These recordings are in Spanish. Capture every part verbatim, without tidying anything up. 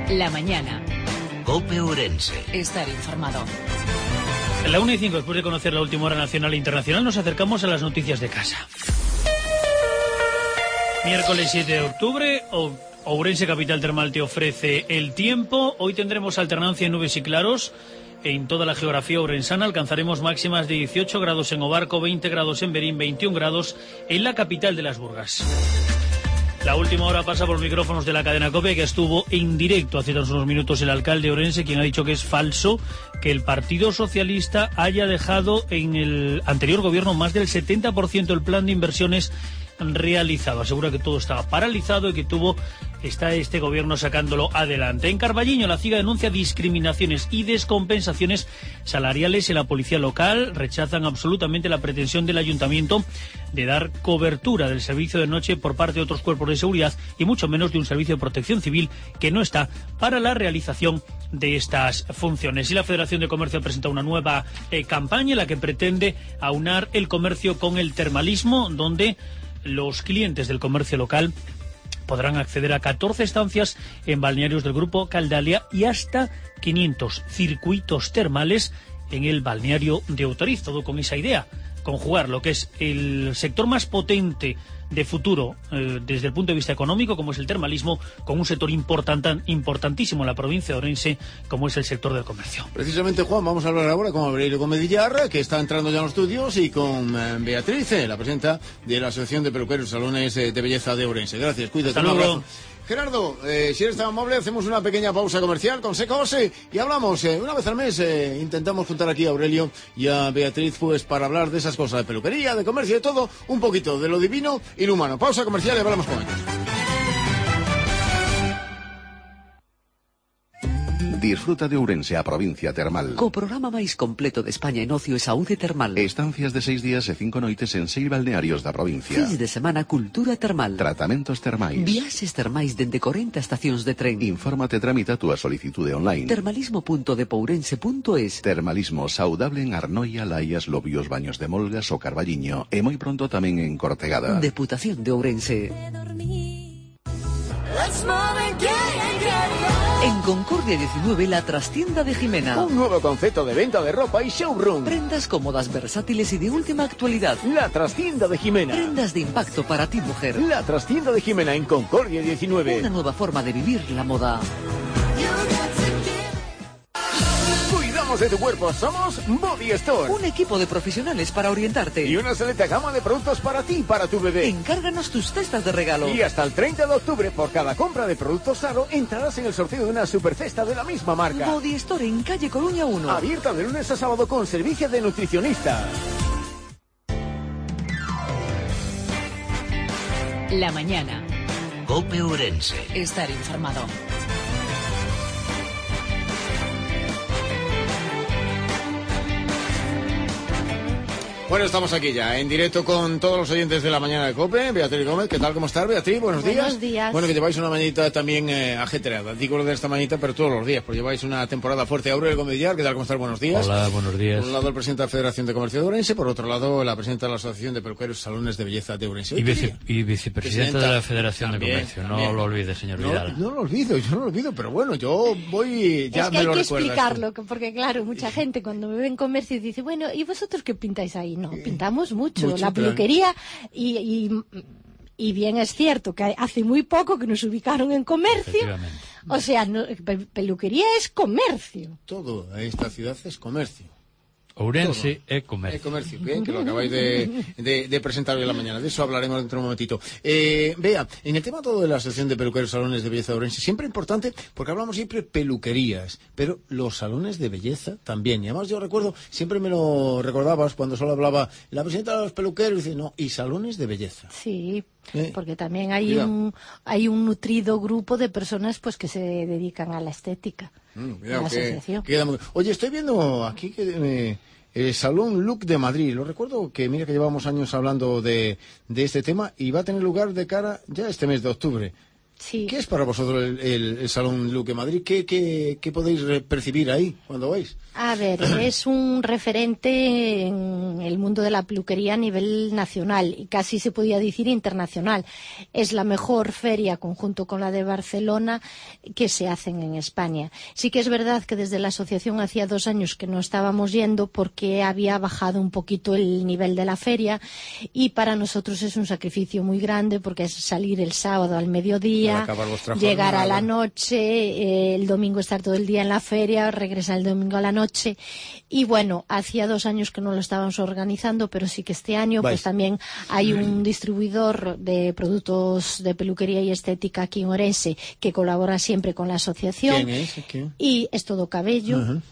La mañana. COPE Ourense. Estar informado. En la una y cinco, después de conocer la última hora nacional e internacional, nos acercamos a las noticias de casa. Miércoles siete de octubre, Ourense Capital Termal te ofrece el tiempo. Hoy tendremos alternancia en nubes y claros. En toda la geografía ourensana alcanzaremos máximas de dieciocho grados en Obarco, veinte grados en Berín, veintiún grados en la capital de las Burgas. La última hora pasa por los micrófonos de la cadena COPE, que estuvo en directo hace tan unos minutos el alcalde de Ourense, quien ha dicho que es falso que el Partido Socialista haya dejado en el anterior gobierno más del setenta por ciento del plan de inversiones realizado. Asegura que todo estaba paralizado y que tuvo está este gobierno sacándolo adelante. En Carballiño, la CIGA denuncia discriminaciones y descompensaciones salariales en la policía local. Rechazan absolutamente la pretensión del ayuntamiento de dar cobertura del servicio de noche por parte de otros cuerpos de seguridad y mucho menos de un servicio de protección civil que no está para la realización de estas funciones. Y la Federación de Comercio ha presentado una nueva eh, campaña en la que pretende aunar el comercio con el termalismo, donde los clientes del comercio local podrán acceder a catorce estancias en balnearios del Grupo Caldalia y hasta quinientos circuitos termales en el balneario de Autoriz. Todo con esa idea, conjugar lo que es el sector más potente de futuro eh, desde el punto de vista económico, como es el termalismo, con un sector important, importantísimo en la provincia de Ourense, como es el sector del comercio. Precisamente, Juan, vamos a hablar ahora con Aurelio Gómez Villar, que está entrando ya en los estudios, y con eh, Beatriz, eh, la presidenta de la Asociación de Peluqueros y Salones eh, de Belleza de Ourense. Gracias, cuídate. Hasta luego. Gerardo, eh, si eres tan amable, hacemos una pequeña pausa comercial con Secos eh, y hablamos eh, una vez al mes. Eh, intentamos juntar aquí a Aurelio y a Beatriz, pues, para hablar de esas cosas, de peluquería, de comercio, de todo, un poquito de lo divino y lo humano. Pausa comercial y hablamos con ellos. Disfruta de Ourense a provincia termal. Co programa máis completo de España en ocio e saúde termal. Estancias de seis días e cinco noites en seis balnearios da provincia. Fins de semana cultura termal. Tratamentos termais. Viaxes termais dende corenta estacións de tren. Infórmate e tramita a túa solicitude online. Termalismo punto depourense punto es. Termalismo saudable en Arnoia, Laias, Lobios, Baños de Molgas o Carballiño. E moi pronto tamén en Cortegada. Deputación de Ourense. En Concordia diecinueve, la trastienda de Jimena. Un nuevo concepto de venta de ropa y showroom. Prendas cómodas, versátiles y de última actualidad. La trastienda de Jimena. Prendas de impacto para ti, mujer. La trastienda de Jimena en Concordia diecinueve. Una nueva forma de vivir la moda. Cuidamos de tu cuerpo, somos Body Store. Un equipo de profesionales para orientarte. Y una selecta gama de productos para ti y para tu bebé. Encárganos tus cestas de regalo. Y hasta el treinta de octubre, por cada compra de productos Saro, entrarás en el sorteo de una supercesta de la misma marca. Body Store en calle Coruña uno. Abierta de lunes a sábado con servicio de nutricionista. La mañana. COPE Ourense. Estar informado. Bueno, estamos aquí ya, en directo con todos los oyentes de la mañana de COPE. Beatriz Gómez, ¿qué tal? ¿Cómo estás, Beatriz? Buenos días. Buenos días. Bueno, que lleváis una mañanita también eh, ajetreada. Digo lo de esta mañanita, pero todos los días, porque lleváis una temporada fuerte. Aurelio Gómez Villar, ¿qué tal? ¿Cómo estás? Buenos días. Hola, buenos días. Por un lado, el presidente de la Federación de Comercio de Ourense, por otro lado, la presidenta de la Asociación de Peluqueros y Salones de Belleza de Ourense. Y, vice, y vicepresidenta de la Federación también, de Comercio. No también. lo olvide, señor No, Vidal. no lo olvido, yo no lo olvido, pero bueno, yo voy, ya es que me lo hay que recuerdas. explicarlo, porque claro, mucha gente cuando me ve en comercio dice, bueno, ¿y vosotros qué pintáis ahí? No, pintamos mucho, Mucho, la peluquería y, y, y bien es cierto que hace muy poco que nos ubicaron en comercio, o sea, no, pe- peluquería es comercio. Todo en esta ciudad es comercio. Ourense é comercio. É comercio, bien, que lo acabáis de, de, de presentar hoy en la mañana. De eso hablaremos dentro de un momentito. Eh, Vea, en el tema todo de la Asociación de Peluqueros y Salones de Belleza de Ourense, siempre importante, porque hablamos siempre peluquerías, pero los salones de belleza también. Y además yo recuerdo, siempre me lo recordabas cuando solo hablaba la presidenta de los peluqueros, y dice, no, y salones de belleza. Sí, Eh, porque también hay cuidado. un hay un nutrido grupo de personas pues que se dedican a la estética. Mm, cuidado, la que- asociación. que queda muy- Oye, estoy viendo aquí que eh, el Salón Look de Madrid. Lo recuerdo que, mira que llevamos años hablando de, de este tema y va a tener lugar de cara ya este mes de octubre. Sí. ¿Qué es para vosotros el, el, el Salón Luque Madrid? ¿Qué, qué, ¿Qué podéis percibir ahí cuando vais? A ver, es un referente en el mundo de la peluquería a nivel nacional y casi se podía decir internacional. Es la mejor feria, conjunto con la de Barcelona, que se hacen en España. Sí que es verdad que desde la asociación hacía dos años que no estábamos yendo porque había bajado un poquito el nivel de la feria y para nosotros es un sacrificio muy grande porque es salir el sábado al mediodía, llegar a la noche, eh, el domingo estar todo el día en la feria, regresar el domingo a la noche. Y bueno, hacía dos años que no lo estábamos organizando, pero sí que este año pues también hay un distribuidor de productos de peluquería y estética aquí en Orense que colabora siempre con la asociación. ¿Quién es? ¿Quién? Y es Todo Cabello. Uh-huh.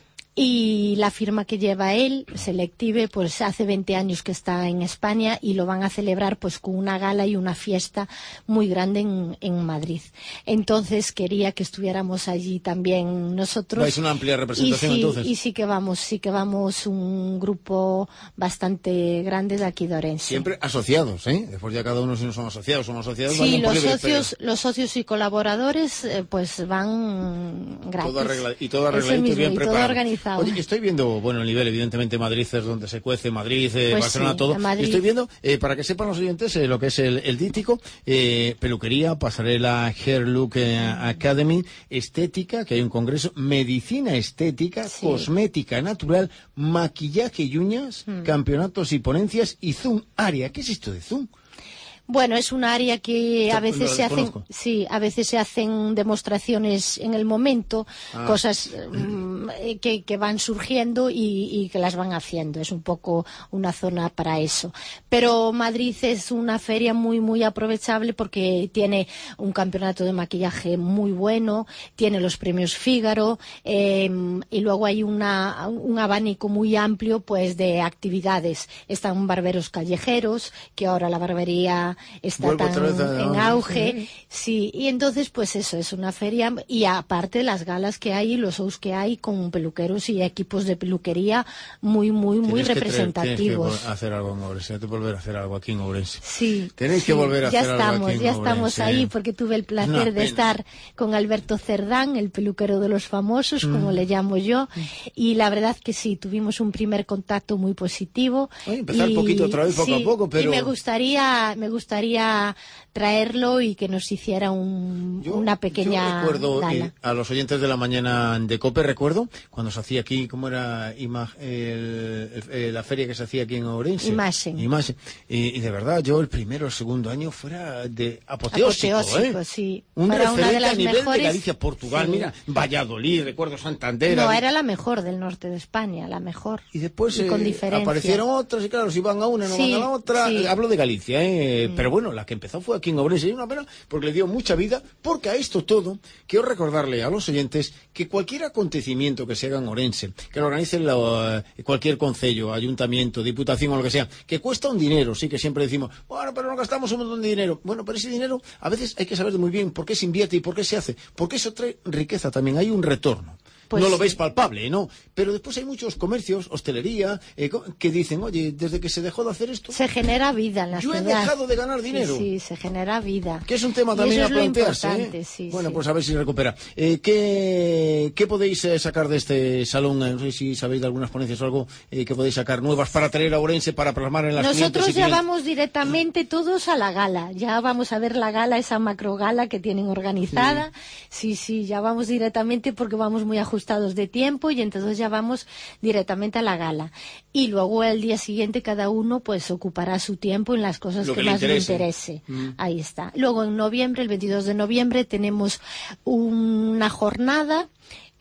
Y la firma que lleva él, Selective, pues hace veinte años que está en España y lo van a celebrar pues con una gala y una fiesta muy grande en, en Madrid. Entonces quería que estuviéramos allí también nosotros. ¿Vais una amplia representación y sí, entonces? Y sí que vamos, sí que vamos un grupo bastante grande de aquí de Orense. Siempre asociados, ¿eh? Después ya cada uno si no somos asociados, somos asociados. Sí, los socios, pero... los socios y colaboradores eh, pues van gratis. Todo arregla... Y todo arregladito y bien preparado. Todo organizado. Oye, estoy viendo, bueno, el nivel, evidentemente Madrid es donde se cuece, Madrid, eh, pues Barcelona, sí, todo. Madrid. Estoy viendo, eh, para que sepan los oyentes, eh, lo que es el, el díptico, eh, peluquería, pasarela, Hair Look eh, Academy, estética, que hay un congreso, medicina estética, sí. Cosmética natural, maquillaje y uñas, hmm. campeonatos y ponencias y Zoom área. ¿Qué es esto de Zoom? Bueno, es un área que a veces se hacen, sí, a veces se hacen demostraciones en el momento, ah. cosas um, que, que van surgiendo y, y que las van haciendo. Es un poco una zona para eso. Pero Madrid es una feria muy, muy aprovechable porque tiene un campeonato de maquillaje muy bueno, tiene los premios Fígaro eh, y luego hay una, un abanico muy amplio, pues, de actividades. Están barberos callejeros, que ahora la barbería está tan a... en auge, sí, y entonces pues eso, es una feria, y aparte las galas que hay y los shows que hay con peluqueros y equipos de peluquería muy, muy, muy tienes representativos. Que traer, tienes que hacer algo en Ourense, hay que volver a hacer algo aquí en Ourense. Sí. Tenéis sí, que volver a ya hacer estamos, algo aquí en ya Ourense. estamos ahí porque tuve el placer de estar con Alberto Cerdán, el peluquero de los famosos, mm. como le llamo yo, y la verdad que sí, tuvimos un primer contacto muy positivo. Oye, empezar y, poquito otra vez, poco sí, a poco, pero... Y me gustaría, me gustaría traerlo y que nos hiciera un, yo, una pequeña yo recuerdo, gala. Eh, a los oyentes de la mañana de COPE, recuerdo cuando se hacía aquí, ¿cómo era Ima, el, el, el, la feria que se hacía aquí en Ourense? Imagen. Imagen. Y, y de verdad, yo el primero o el segundo año fuera de apoteósico, apoteósico ¿eh? Sí. Un Fuera referente una de las a nivel mejores... de Galicia, Portugal, sí. Mira, Valladolid, recuerdo Santander. No, era la mejor del norte de España, la mejor. Y después y con eh, diferencia. aparecieron otras, y claro, si van a una, no sí, van a la otra. Sí. Hablo de Galicia, ¿eh? Mm. Pero bueno, la que empezó fue aquí en Ourense, y una pena, porque le dio mucha vida, porque a esto todo, quiero recordarle a los oyentes que cualquier acontecimiento que se haga en Ourense, que lo organice la, cualquier concello, ayuntamiento, diputación o lo que sea, que cuesta un dinero, sí, que siempre decimos, bueno, pero no gastamos un montón de dinero. Bueno, pero ese dinero a veces hay que saber muy bien por qué se invierte y por qué se hace, porque eso trae riqueza también, hay un retorno. Pues no lo veis palpable, ¿no? Pero después hay muchos comercios, hostelería, eh, que dicen, oye, desde que se dejó de hacer esto... Se genera vida en la yo ciudad. Yo he dejado de ganar dinero. Sí, sí, se genera vida. Que es un tema también a plantearse, ¿eh? Sí, bueno, sí. pues a ver si recupera. Eh, ¿qué, ¿Qué podéis eh, sacar de este salón? No sé si sabéis de algunas ponencias o algo eh, que podéis sacar nuevas para traer a Ourense, para plasmar en las Nosotros y ya vamos directamente todos a la gala. Ya vamos a ver la gala, esa macrogala que tienen organizada. Sí, sí, sí, ya vamos directamente porque vamos muy ajustados de tiempo. Y entonces ya vamos directamente a la gala. Y luego el día siguiente cada uno pues ocupará su tiempo en las cosas Lo que, que más le le interese. Mm. Ahí está. Luego en noviembre, el veintidós de noviembre, tenemos una jornada,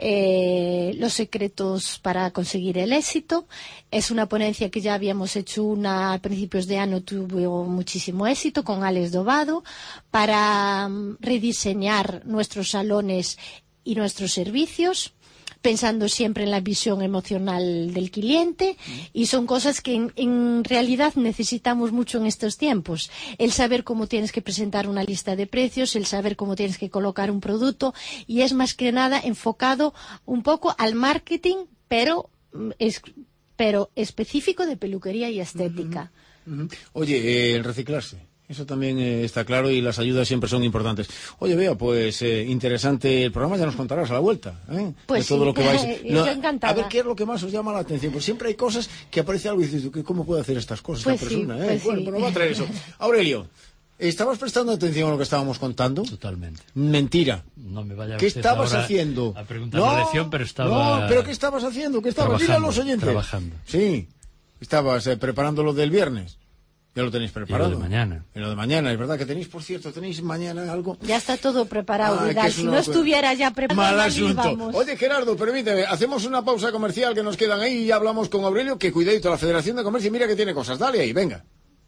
eh, los secretos para conseguir el éxito. Es una ponencia que ya habíamos hecho una a principios de año, tuvo muchísimo éxito con Alex Dobado, para um, rediseñar nuestros salones y nuestros servicios, pensando siempre en la visión emocional del cliente, y son cosas que en, en realidad necesitamos mucho en estos tiempos. El saber cómo tienes que presentar una lista de precios, el saber cómo tienes que colocar un producto, y es más que nada enfocado un poco al marketing, pero, es, pero específico de peluquería y estética. Uh-huh. Uh-huh. Oye, eh, el reciclarse. Eso también eh, está claro y las ayudas siempre son importantes. Oye, Bea, pues eh, interesante el programa, ya nos contarás a la vuelta, ¿eh? Pues de todo sí, lo que vais. yo encantada. A ver qué es lo que más os llama la atención, pues siempre hay cosas que aparece algo y dices, ¿cómo puede hacer estas cosas pues esta sí, persona? ¿eh? Pues bueno, sí. pues nos va a traer eso. Aurelio, ¿estabas prestando atención a lo que estábamos contando? Totalmente. Mentira. No me vaya ¿Qué usted estabas ahora haciendo? a preguntar la lección, pero estaba... No, pero ¿qué estabas haciendo? ¿Qué estabas? Dile a los oyentes. Trabajando. Sí, estabas eh, preparando lo del viernes. Ya lo tenéis preparado. Y lo de mañana. Y lo de mañana, es verdad que tenéis, por cierto, tenéis mañana algo. Ya está todo preparado, Ay, Vidal. que es Si una no cosa- estuviera ya preparado, Mal mal asunto. íbamos. Oye, Gerardo, permíteme, hacemos una pausa comercial que nos quedan ahí y hablamos con Aurelio, que cuidadito, la Federación de Comercio, mira que tiene cosas. Dale ahí, venga.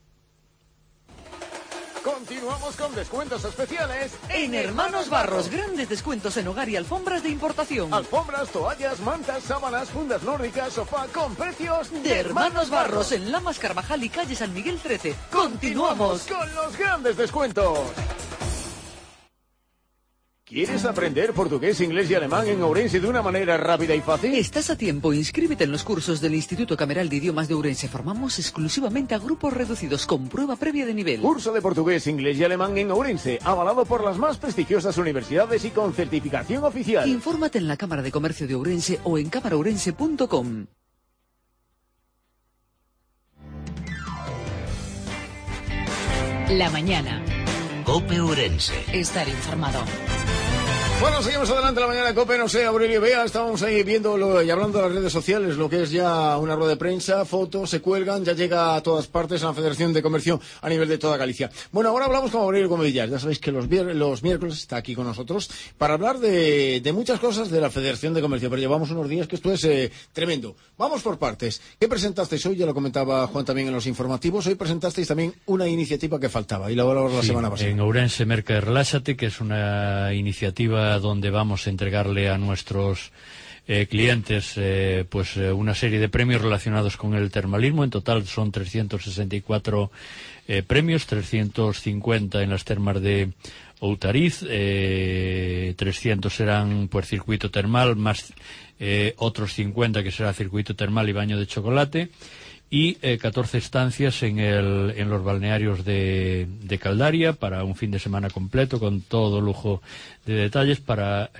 Continuamos con descuentos especiales En Hermanos Barros, grandes descuentos en hogar y alfombras de importación. Alfombras, toallas, mantas, sábanas, fundas nórdicas, sofá con precios De Hermanos Barros, en Lamas Carvajal y calle San Miguel trece. Continuamos ¡Continuamos! con los grandes descuentos. ¿Quieres aprender portugués, inglés y alemán en Ourense de una manera rápida y fácil? Estás a tiempo, inscríbete en los cursos del Instituto Cameral de Idiomas de Ourense. Formamos exclusivamente a grupos reducidos con prueba previa de nivel. Curso de portugués, inglés y alemán en Ourense, avalado por las más prestigiosas universidades y con certificación oficial. Infórmate en la Cámara de Comercio de Ourense o en cámara ourense punto com. La mañana. Cope Ourense. Estar informado. Bueno, seguimos adelante la mañana, Cope, no sé, Aurelio, Bea, estábamos ahí viendo lo, y hablando de las redes sociales, lo que es ya una rueda de prensa, fotos, se cuelgan, ya llega a todas partes a la Federación de Comercio a nivel de toda Galicia. Bueno, ahora hablamos con Aurelio Comellas, ya sabéis que los, vier los miércoles está aquí con nosotros para hablar de, de muchas cosas de la Federación de Comercio, pero llevamos unos días que esto es eh, tremendo. Vamos por partes. ¿Qué presentasteis hoy? Ya lo comentaba Juan también en los informativos, hoy presentasteis también una iniciativa que faltaba y la hablamos la Sí, semana pasada. en Ourense Merca Reláxate, que es una iniciativa donde vamos a entregarle a nuestros eh, clientes eh, pues eh, una serie de premios relacionados con el termalismo. En total son trescientos sesenta y cuatro eh, premios, trescientos cincuenta en las termas de Outariz, eh, trescientos serán por circuito termal, más eh, otros cincuenta que será circuito termal y baño de chocolate, y eh, catorce estancias en, el, en los balnearios de, de Caldaria para un fin de semana completo con todo lujo de detalles para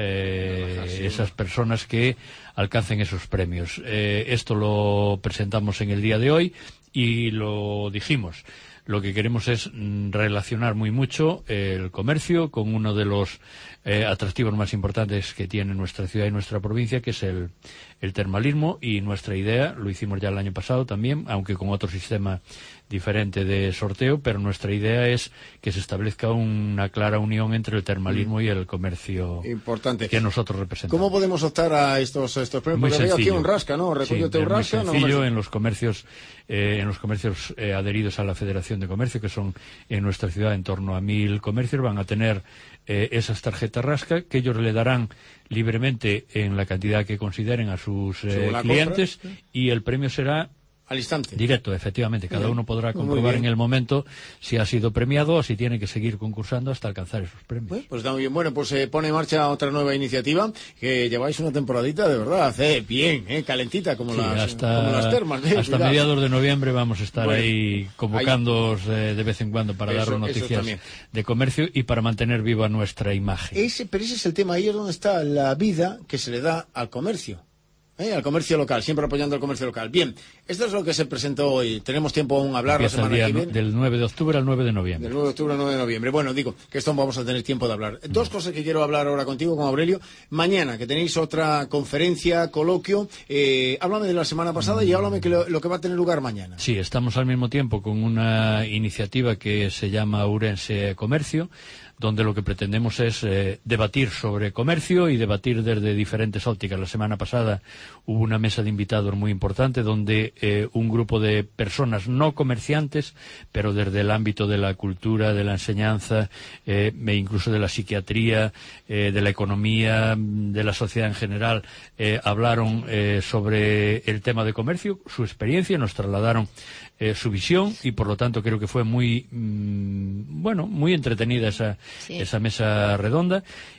eh, esas personas que alcancen esos premios. Eh, esto lo presentamos en el día de hoy y lo dijimos. Lo que queremos es mm, relacionar muy mucho eh, el comercio con uno de los eh, atractivos más importantes que tiene nuestra ciudad y nuestra provincia, que es el, el termalismo, y nuestra idea, lo hicimos ya el año pasado también, aunque con otro sistema diferente de sorteo, pero nuestra idea es que se establezca una clara unión entre el termalismo mm. y el comercio importante que nosotros representamos. ¿Cómo podemos optar a estos, a estos premios? Muy Porque veo sencillo. aquí un rasca, ¿no? Recóllete Sí, un es rasca. muy sencillo no, en los comercios, eh, en los comercios eh, adheridos a la Federación de Comercio, que son en nuestra ciudad en torno a mil comercios, van a tener eh, esas tarjetas rasca que ellos le darán libremente en la cantidad que consideren a sus eh, clientes compra, ¿sí? Y el premio será al instante. Directo, efectivamente. Cada uno podrá comprobar en el momento si ha sido premiado o si tiene que seguir concursando hasta alcanzar esos premios. Pues, pues está muy bien. Bueno, pues se eh, pone en marcha otra nueva iniciativa que lleváis una temporadita de verdad, eh, bien, eh, calentita, como, sí, las, hasta, como las termas. Eh, hasta mediados de noviembre vamos a estar bueno, ahí convocándoos eh, de vez en cuando para eso, daros noticias de comercio y para mantener viva nuestra imagen. Ese, pero ese es el tema, ahí es donde está la vida que se le da al comercio. Eh, al comercio local, siempre apoyando al comercio local. Bien, esto es lo que se presentó hoy. Tenemos tiempo aún a hablar Empieza la semana el día que viene. Del nueve de octubre al nueve de noviembre. Del nueve de octubre al nueve de noviembre. Bueno, digo que esto vamos a tener tiempo de hablar. Mm. Dos cosas que quiero hablar ahora contigo, con Aurelio. Mañana, que tenéis otra conferencia, coloquio. Eh, háblame de la semana pasada mm. y háblame que lo, lo que va a tener lugar mañana. Sí, estamos al mismo tiempo con una iniciativa que se llama Ourense Comercio, donde lo que pretendemos es eh, debatir sobre comercio y debatir desde diferentes ópticas. La semana pasada hubo una mesa de invitados muy importante donde eh, un grupo de personas no comerciantes, pero desde el ámbito de la cultura, de la enseñanza, eh, e incluso de la psiquiatría, eh, de la economía, de la sociedad en general, eh, hablaron eh, sobre el tema de comercio, su experiencia, nos trasladaron Eh, su visión y por lo tanto creo que fue muy mmm, bueno, muy entretenida esa, sí. esa mesa redonda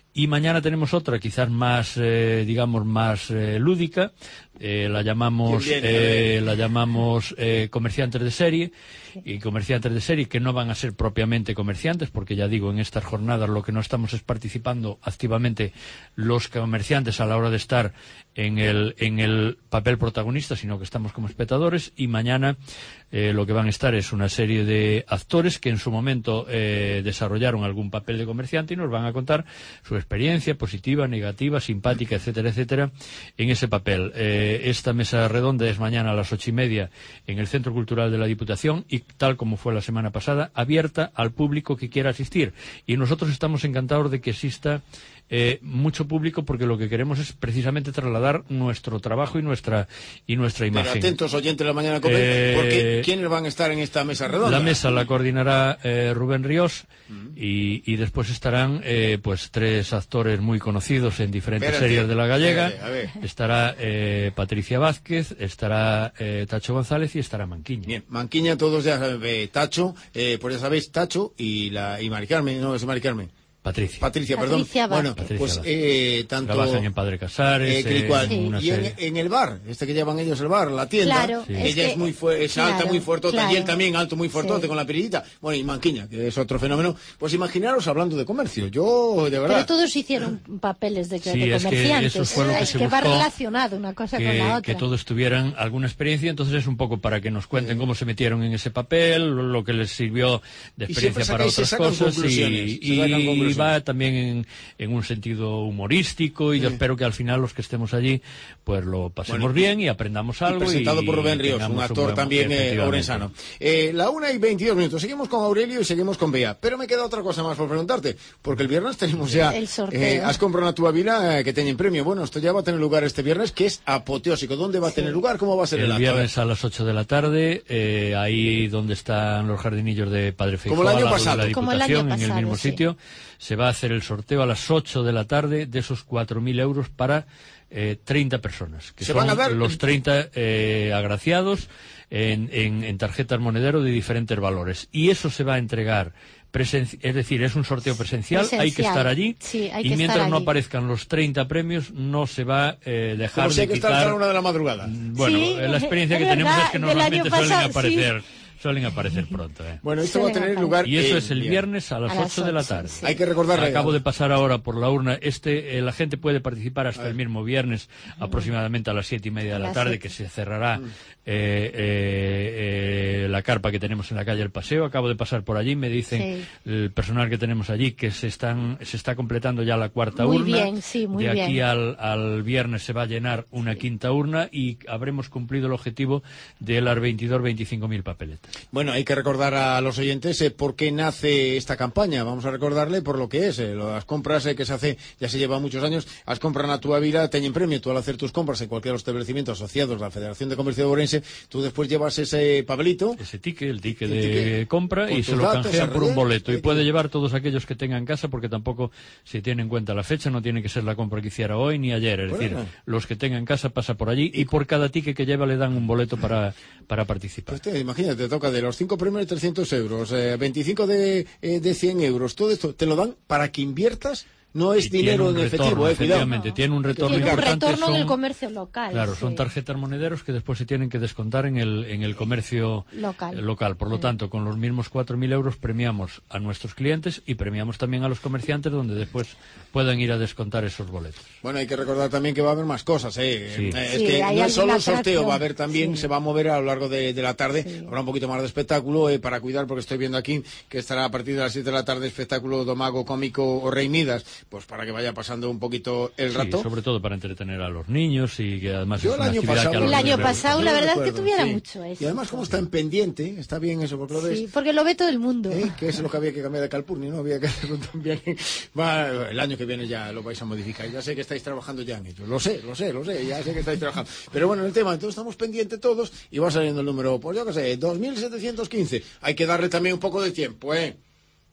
Y mañana tenemos otra, quizás más, eh, digamos, más eh, lúdica. Eh, la llamamos, eh, la llamamos eh, comerciantes de serie. Y comerciantes de serie que no van a ser propiamente comerciantes, porque ya digo, en estas jornadas lo que no estamos es participando activamente los comerciantes a la hora de estar en el, en el papel protagonista, sino que estamos como espectadores. Y mañana eh, lo que van a estar es una serie de actores que en su momento eh, desarrollaron algún papel de comerciante y nos van a contar su experiencia positiva, negativa, simpática, etcétera, etcétera, en ese papel. Eh, esta mesa redonda es mañana a las ocho y media en el Centro Cultural de la Diputación y, tal como fue la semana pasada, abierta al público que quiera asistir. Y nosotros estamos encantados de que exista eh, mucho público, porque lo que queremos es precisamente trasladar nuestro trabajo y nuestra y nuestra imagen. Pero atentos, oyentes de la Mañana Cope, eh, porque ¿quiénes van a estar en esta mesa redonda? La mesa la coordinará eh, Rubén Ríos uh-huh. y, y después estarán eh, pues tres actores muy conocidos en diferentes espérate, series de la gallega. Espérate, estará eh, Patricia Vázquez, estará eh, Tacho González y estará Manquiña. Bien, Manquiña, todos ya saben, eh, Tacho, eh, pues ya sabéis, Tacho y la y Mari Carmen, no es Mari Carmen. Patricia. Patricia, perdón. Patricia bueno, Patricia pues eh, tanto... Trabajan en Padre Casares, eh, igual, en una y en, en el bar, este que llevan ellos el bar, la tienda, claro, sí. es ella que, es muy fu es claro, alta, muy fuertota, claro. y él también alto, muy fuertote, sí. con la pirillita. Bueno, y Manquiña, que es otro fenómeno. Pues imaginaros hablando de comercio, yo, de verdad... Pero todos hicieron papeles de, sí, de es comerciantes, que eso fue lo que es se que buscó, va relacionado una cosa que, con la otra. Que todos tuvieran alguna experiencia, entonces es un poco para que nos cuenten sí. cómo se metieron en ese papel, lo que les sirvió de experiencia para otras cosas, y, y, y va también en, en un sentido humorístico, y sí. yo espero que al final los que estemos allí pues lo pasemos bueno, bien y aprendamos algo. Y presentado y, por Rubén Ríos, un actor un buen, también eh, orensano. Eh, la una y veintidós minutos, seguimos con Aurelio y seguimos con Bea, pero me queda otra cosa más por preguntarte, porque el viernes tenemos ya el sorteo. Eh, has comprado una tuba vila eh, que tiene premio. Bueno, esto ya va a tener lugar este viernes, que es apoteósico. ¿Dónde va a tener sí. lugar? ¿Cómo va a ser el, el acto? El viernes a las ocho de la tarde, eh, ahí donde están los jardinillos de Padre Feijóo, como el año pasado, de la Diputación, como el año pasado, en el mismo sí. sitio, se va a hacer el sorteo a las ocho de la tarde de esos cuatro mil euros para eh, treinta personas, que se son van a dar... los treinta eh, agraciados en, en, en tarjetas monedero de diferentes valores. Y eso se va a entregar, presen... es decir, es un sorteo presencial, presencial. hay que estar allí, sí, hay y que mientras no allí. aparezcan los treinta premios, no se va a eh, dejar Como si de hay que quitar... estar a la una de la madrugada. Bueno, sí, la experiencia es que verdad, tenemos es que normalmente suelen pasado, aparecer... Sí. Suelen aparecer pronto, ¿eh? Bueno, esto va a tener lugar... Y eso eh, es el bien. viernes a las a ocho de la tarde. Sí. Hay que recordarle... Acabo de pasar ahora por la urna. Este, eh, la gente puede participar hasta el mismo viernes, mm. aproximadamente a las siete y media de la tarde, que se cerrará mm. eh, eh, eh, la carpa que tenemos en la calle El Paseo. Acabo de pasar por allí, me dicen sí. el personal que tenemos allí que se están se está completando ya la cuarta muy urna. Bien, sí, muy de aquí bien. al, al viernes se va a llenar una sí. quinta urna y habremos cumplido el objetivo de las veintidós, veinticinco mil papeletas. Bueno, hay que recordar a los oyentes eh, por qué nace esta campaña. Vamos a recordarle por lo que es. Eh, las compras eh, que se hace, ya se lleva muchos años, las compras na túa vila teñen premio. Tú al hacer tus compras en cualquier establecimiento asociados a la Federación de Comercio de Ourense, tú después llevas ese papelito. Ese ticket, el ticket de ticket, compra, y se lo datos, canjean por un boleto. Y que... puede llevar todos aquellos que tengan en casa, porque tampoco se tiene en cuenta la fecha, no tiene que ser la compra que hiciera hoy ni ayer. Es bueno. decir, los que tengan en casa pasa por allí y, y por cada ticket que lleva le dan un boleto para, para participar. Pues te, imagínate, te toca de los cinco premios de trescientos euros, eh, veinticinco de, eh, de cien euros, todo esto te lo dan para que inviertas. No es y dinero en retorno, efectivo, eh, cuidado. No. Tiene un retorno tiene importante. un retorno son, en el comercio local. Claro, sí. son tarjetas monederos que después se tienen que descontar en el, en el comercio local. Eh, local. Por lo sí. tanto, con los mismos cuatro mil euros premiamos a nuestros clientes y premiamos también a los comerciantes, donde después puedan ir a descontar esos boletos. Bueno, hay que recordar también que va a haber más cosas, ¿eh? Sí. Eh, es sí, que no es solo el sorteo, atracción. va a haber también, sí. se va a mover a lo largo de, de la tarde, sí. habrá un poquito más de espectáculo eh, para cuidar, porque estoy viendo aquí que estará a partir de las siete de la tarde espectáculo Domago Cómico o Rey Midas, pues para que vaya pasando un poquito el rato. Sí, sobre todo para entretener a los niños y que además Yo es una el año actividad pasado, que a los El año niños les pasado gusta. la verdad recuerdo, es que tuviera sí. mucho eso. Y además como está en pendiente, está bien eso, porque lo ves. Sí, porque lo ve todo el mundo. ¿Eh? Que es lo que había que cambiar de Calpurni, ¿no? Había que hacerlo también. Va, el año que viene ya lo vais a modificar. Ya sé que estáis trabajando ya en ello. Lo sé, lo sé, lo sé. Ya sé que estáis trabajando. Pero bueno, el tema, entonces estamos pendientes todos y va saliendo el número, pues yo qué sé, dos mil setecientos quince. Hay que darle también un poco de tiempo, ¿eh?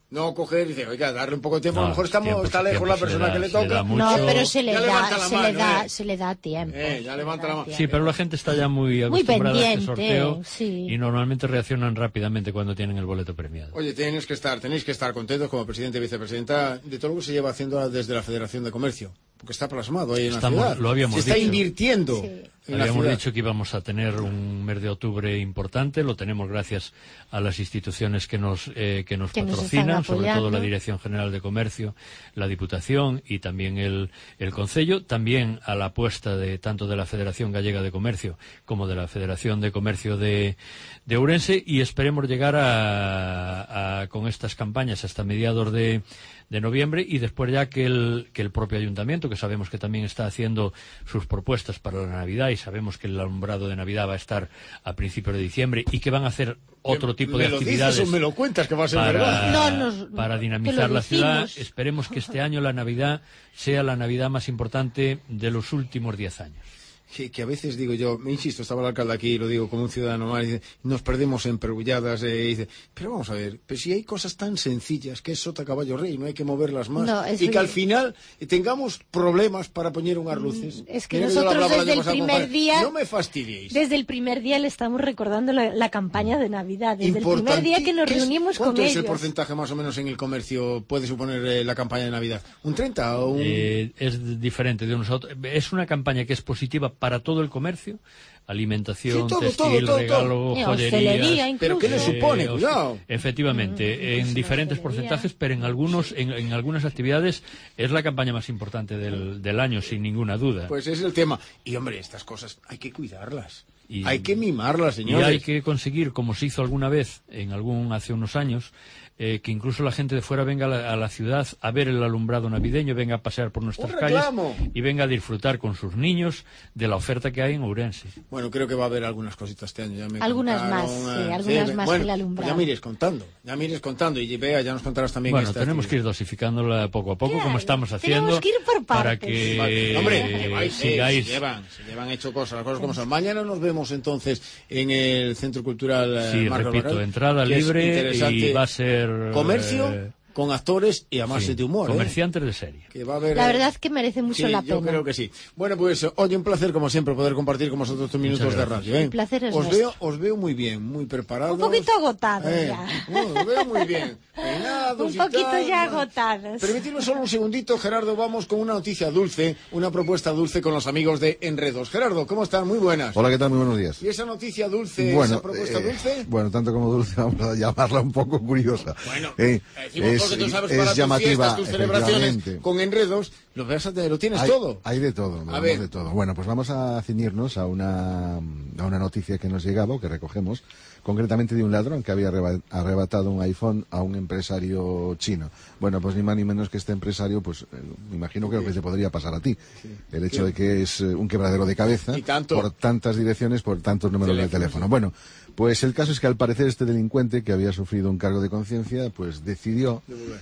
No coger y decir, oiga, darle un poco de tiempo, No, a lo mejor estamos, tiempo, está lejos tiempo, la persona se le que da- le se le toca. da mucho. No, pero se le Ya da, levanta la se mano, le da, eh. se le da tiempo. Eh, ya se levanta le da la mano. tiempo. Sí, pero la gente está ya muy Muy acostumbrada a este pendiente, sorteo sí. y normalmente reaccionan rápidamente cuando tienen el boleto premiado. Oye, tenéis que estar, tenéis que estar contentos como presidente y vicepresidenta de todo lo que se lleva haciendo desde la Federación de Comercio, porque está plasmado ahí en Estamos- la ciudad. lo habíamos se está dicho. invirtiendo Sí. en la Habíamos ciudad. dicho que íbamos a tener un mes de octubre importante, lo tenemos gracias a las instituciones que nos, eh, que nos Que nos patrocinan, están sobre todo la apoyando. Dirección General de Comercio, la Diputación y también el, el Concello, también a la apuesta de tanto de la Federación Gallega de Comercio como de la Federación de Comercio de, de Ourense, y esperemos llegar a, a- con estas campañas hasta mediados de de noviembre, y después ya que el, que el propio ayuntamiento, que sabemos que también está haciendo sus propuestas para la Navidad, y sabemos que el alumbrado de Navidad va a estar a principios de diciembre y que van a hacer otro tipo de ¿Me lo actividades dices o me lo cuentas que va a ser para, verdad? No, nos- para te dinamizar lo la ciudad. decimos. Esperemos que este año la Navidad sea la Navidad más importante de los últimos diez años. Que, que a veces digo yo, me insisto, estaba el alcalde aquí y lo digo como un ciudadano más, y dice, nos perdemos en pergulladas, eh, y dice, pero vamos a ver, pero si hay cosas tan sencillas que es sota caballo rey, no hay que moverlas más, No, es y que verdad. al final tengamos problemas para poner unas luces. Es que Mira, yo lo nosotros hablaba el desde año el pasado con primer Juan, día- no me fastidiéis. Desde el primer día le estamos recordando la, la campaña de Navidad. Desde el primer Importanti- día que nos ¿qué es- reunimos con ¿Cuánto es ellos. el porcentaje más o menos en el comercio puede suponer eh, la campaña de Navidad? ¿Un treinta o un...? Eh, es diferente de unos a otros. Es una campaña que es positiva para todo el comercio, alimentación, Sí, todo, textil, todo, todo, regalo, todo. Eh, joyerías. hostelería incluso. ¿Pero qué le supone? Eh, Cuidado. Efectivamente, en diferentes porcentajes, pero en algunos, en, en algunas actividades es la campaña más importante del, del año, sin ninguna duda. Pues ese es el tema. Y hombre, estas cosas hay que cuidarlas. Y- hay que mimarlas, Y señores. hay que conseguir, como se hizo alguna vez, en algún hace unos años, eh, que incluso la gente de fuera venga a la, a la ciudad a ver el alumbrado navideño, venga a pasear por nuestras ¡Un calles reclamo! y venga a disfrutar con sus niños de la oferta que hay en Ourense. Bueno, creo que va a haber algunas cositas este año. Ya me Algunas contaron, más, sí, eh, algunas más bueno, que el alumbrado. pues ya me iréis contando, ya me iréis contando. Y vea, ya nos contarás también Bueno, estas tenemos que ir actividades. dosificándola poco a poco, Claro, como estamos tenemos haciendo, que ir por para partes. que Vale. Hombre, lleváis, eh, sigáis. se llevan, se llevan hecho cosas, las cosas como son. Mañana nos vemos entonces en el Centro Cultural eh, Sí, Marcos repito, Barral, entrada que es libre interesante. y va a ser... Comercio eh, con actores y además sí, de humor. ¿eh? comerciantes de serie. Que va a haber, La eh, verdad es que merece mucho sí, la yo pena. creo que sí. Bueno, pues, oye, un placer como siempre poder compartir con vosotros estos minutos de gracias. radio. ¿eh? El placer es os nuestro. veo, os veo muy bien, muy preparados. Un poquito agotados Eh, ya. no, os veo muy bien. Peinados Un y poquito tal, ya ¿no? agotados. Permitidme solo un segundito, Gerardo, vamos con una noticia dulce, una propuesta dulce con los amigos de Enredos. Gerardo, ¿cómo están? Muy buenas. Hola, ¿qué tal? Muy buenos días. ¿Y esa noticia dulce, Bueno, esa propuesta eh, dulce? bueno, tanto como dulce, vamos a llamarla un poco curiosa. Bueno, Eh, decimos es, porque tú sabes es para tus llamativa, fiestas, tus celebraciones efectivamente. con Enredos, lo, ves a tener- lo tienes Hay, todo. hay de todo, A a ver. de todo. Bueno, pues vamos a ceñirnos a una, a una noticia que nos llegaba, o que recogemos, concretamente de un ladrón que había arreba- arrebatado un iPhone a un empresario chino. Bueno, pues ni más ni menos que este empresario, pues eh, me imagino que lo que te podría pasar a ti. El hecho de que es eh, un quebradero de cabeza Y tanto. por tantas direcciones, por tantos números de Teléfonos, teléfono. sí. Bueno, pues el caso es que al parecer este delincuente, que había sufrido un cargo de conciencia, pues decidió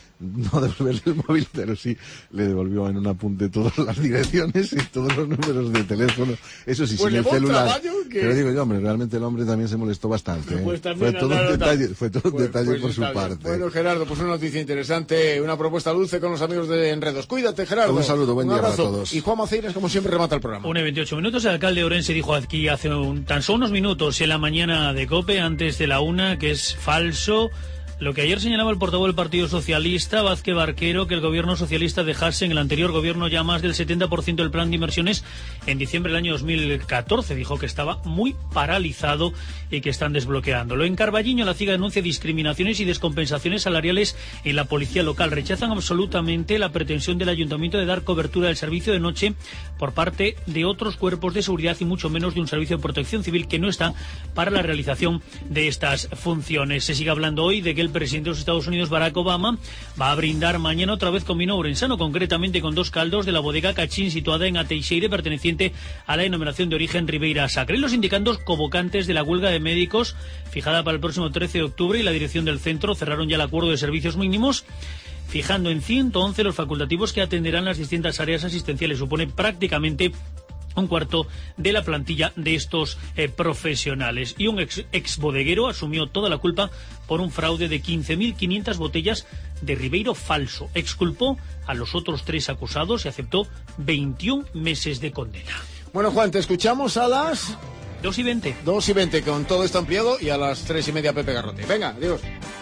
no devolverle el móvil, pero sí le devolvió en un apunte todas las direcciones y todos los números de teléfono. Eso sí, Pues sin le el va un celular. trabajo que- Pero digo yo, hombre, realmente el hombre también se molestó bastante. ¿eh? Pues también fue todo andaron un tal- detalle, fue todo un Pues- detalle pues por su está bien. parte. Bueno, Gerardo, pues una noticia interesante, una propuesta dulce con los amigos de Enredos. Cuídate, Gerardo. Un saludo, buen día para abrazo. todos. Y Juan Maceiras, como siempre, remata el programa. Una y veintiocho minutos. El alcalde de Ourense dijo aquí hace un, tan solo unos minutos en la mañana de COPE, antes de la una, que es falso lo que ayer señalaba el portavoz del Partido Socialista, Vázquez Barquero, que el gobierno socialista dejase en el anterior gobierno ya más del setenta por ciento del plan de inversiones en diciembre del año dos mil catorce. Dijo que estaba muy paralizado y que están desbloqueándolo. En Carballiño, la CIGA denuncia discriminaciones y descompensaciones salariales en la policía local. Rechazan absolutamente la pretensión del ayuntamiento de dar cobertura del servicio de noche por parte de otros cuerpos de seguridad y mucho menos de un servicio de protección civil que no está para la realización de estas funciones. Se sigue hablando hoy de que el presidente de los Estados Unidos, Barack Obama, va a brindar mañana otra vez con vino ourensano, concretamente con dos caldos de la bodega Cachín, situada en Ateixeire, perteneciente a la denominación de origen Ribeira Sacra. Y los sindicatos convocantes de la huelga de médicos, fijada para el próximo trece de octubre, y la dirección del centro cerraron ya el acuerdo de servicios mínimos, fijando en ciento once los facultativos que atenderán las distintas áreas asistenciales. Supone prácticamente un cuarto de la plantilla de estos eh, profesionales. Y un ex, ex bodeguero asumió toda la culpa por un fraude de quince mil quinientas botellas de Ribeiro falso. Exculpó a los otros tres acusados y aceptó veintiún meses de condena. Bueno, Juan, te escuchamos a las... dos y veinte. dos y veinte, con todo esto ampliado, y a las tres y media Pepe Garrote. Venga, adiós.